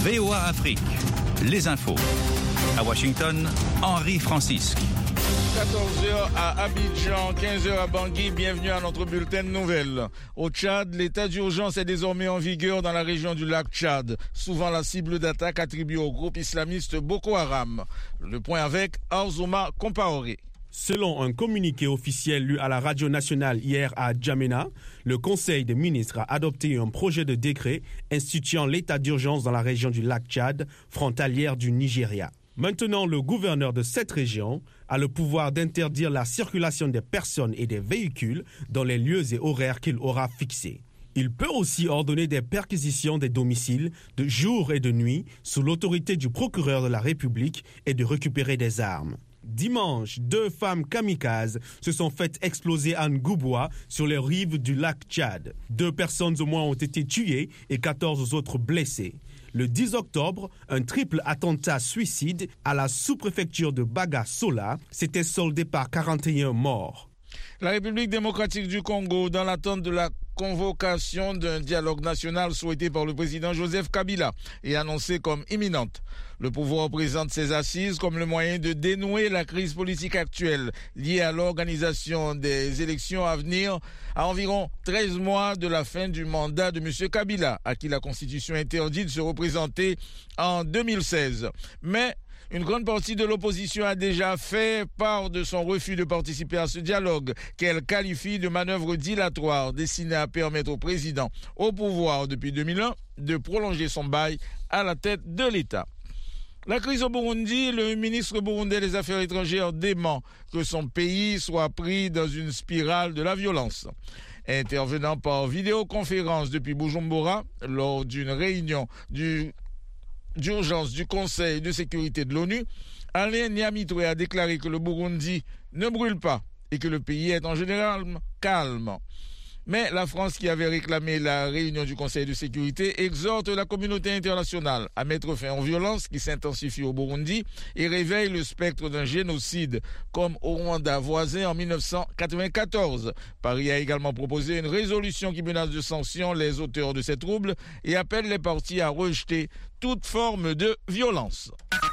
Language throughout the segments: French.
VOA Afrique, les infos. À Washington, Henri Francisque. 14h à Abidjan, 15h à Bangui, bienvenue à notre bulletin de nouvelles. Au Tchad, l'état d'urgence est désormais en vigueur dans la région du lac Tchad, souvent la cible d'attaque attribuée au groupe islamiste Boko Haram. Le point avec Arzouma Compaoré. Selon un communiqué officiel lu à la radio nationale hier à Djamena, le Conseil des ministres a adopté un projet de décret instituant l'état d'urgence dans la région du lac Tchad, frontalière du Nigeria. Maintenant, le gouverneur de cette région a le pouvoir d'interdire la circulation des personnes et des véhicules dans les lieux et horaires qu'il aura fixés. Il peut aussi ordonner des perquisitions des domiciles de jour et de nuit sous l'autorité du procureur de la République et de récupérer des armes. Dimanche, 2 femmes kamikazes se sont faites exploser à Ngouboua sur les rives du lac Tchad. 2 personnes au moins ont été tuées et 14 autres blessées. Le 10 octobre, un triple attentat suicide à la sous-préfecture de Baga-Sola s'était soldé par 41 morts. La République démocratique du Congo, dans l'attente de la convocation d'un dialogue national souhaité par le président Joseph Kabila et annoncé comme imminente. Le pouvoir présente ses assises comme le moyen de dénouer la crise politique actuelle liée à l'organisation des élections à venir à environ 13 mois de la fin du mandat de M. Kabila, à qui la Constitution interdit de se représenter en 2016. Mais une grande partie de l'opposition a déjà fait part de son refus de participer à ce dialogue, qu'elle qualifie de manœuvre dilatoire destinée à permettre au président au pouvoir depuis 2001 de prolonger son bail à la tête de l'État. La crise au Burundi, le ministre burundais des Affaires étrangères dément que son pays soit pris dans une spirale de la violence. Intervenant par vidéoconférence depuis Bujumbura lors d'une réunion d'urgence du Conseil de sécurité de l'ONU, Alain Nyamitwe a déclaré que le Burundi ne brûle pas et que le pays est en général calme. Mais la France, qui avait réclamé la réunion du Conseil de sécurité, exhorte la communauté internationale à mettre fin aux violences qui s'intensifient au Burundi et réveille le spectre d'un génocide comme au Rwanda voisin en 1994. Paris a également proposé une résolution qui menace de sanctions les auteurs de ces troubles et appelle les parties à rejeter toute forme de violence.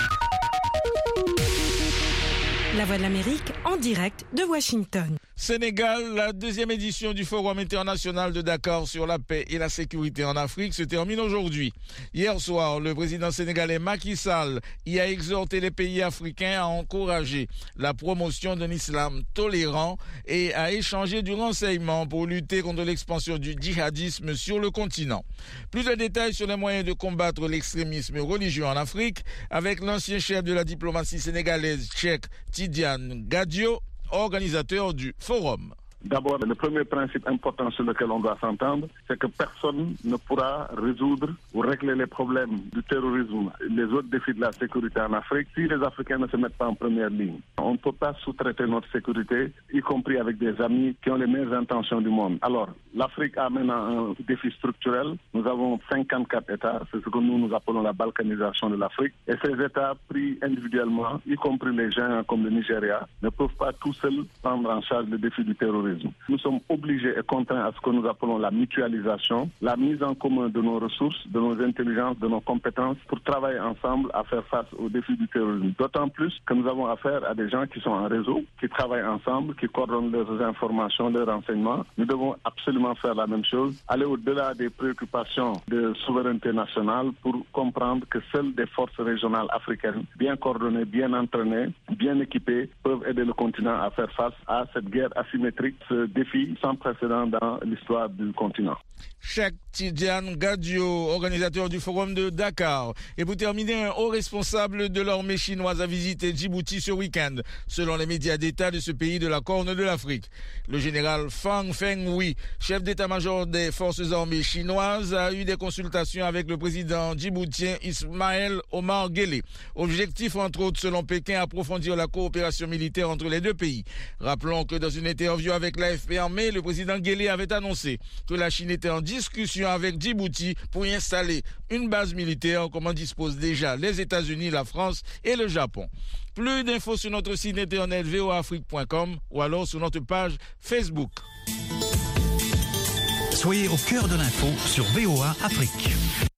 La Voix de l'Amérique en direct de Washington. Sénégal, la 2e édition du Forum international de Dakar sur la paix et la sécurité en Afrique se termine aujourd'hui. Hier soir, le président sénégalais Macky Sall y a exhorté les pays africains à encourager la promotion d'un islam tolérant et à échanger du renseignement pour lutter contre l'expansion du djihadisme sur le continent. Plus de détails sur les moyens de combattre l'extrémisme religieux en Afrique avec l'ancien chef de la diplomatie sénégalaise Cheikh Tidiane Gadio, organisateur du forum. D'abord, le premier principe important sur lequel on doit s'entendre, c'est que personne ne pourra résoudre ou régler les problèmes du terrorisme, les autres défis de la sécurité en Afrique, si les Africains ne se mettent pas en première ligne. On ne peut pas sous-traiter notre sécurité, y compris avec des amis qui ont les meilleures intentions du monde. Alors, l'Afrique a maintenant un défi structurel. Nous avons 54 États, c'est ce que nous appelons la balkanisation de l'Afrique. Et ces États, pris individuellement, y compris les gens comme le Nigeria, ne peuvent pas tout seuls prendre en charge le défi du terrorisme. Nous sommes obligés et contraints à ce que nous appelons la mutualisation, la mise en commun de nos ressources, de nos intelligences, de nos compétences pour travailler ensemble à faire face aux défis du terrorisme. D'autant plus que nous avons affaire à des gens qui sont en réseau, qui travaillent ensemble, qui coordonnent leurs informations, leurs renseignements. Nous devons absolument faire la même chose, aller au-delà des préoccupations de souveraineté nationale pour comprendre que seules des forces régionales africaines, bien coordonnées, bien entraînées, bien équipées, peuvent aider le continent à faire face à cette guerre asymétrique, ce défi sans précédent dans l'histoire du continent. Cheikh Tidiane Gadio, organisateur du Forum de Dakar. Et pour terminer, un haut responsable de l'armée chinoise a visité Djibouti ce week-end, selon les médias d'État de ce pays de la Corne de l'Afrique. Le général Fang Fenghui, chef d'état-major des forces armées chinoises, a eu des consultations avec le président djiboutien Ismaël Omar Guelleh. Objectif, entre autres, selon Pékin, approfondir la coopération militaire entre les deux pays. Rappelons que dans une interview avec l'AFP en mai, le président Guelleh avait annoncé que la Chine était en discussion avec Djibouti pour y installer une base militaire comme en disposent déjà les États-Unis, la France et le Japon. Plus d'infos sur notre site internet voaafrique.com ou alors sur notre page Facebook. Soyez au cœur de l'info sur VOA Afrique.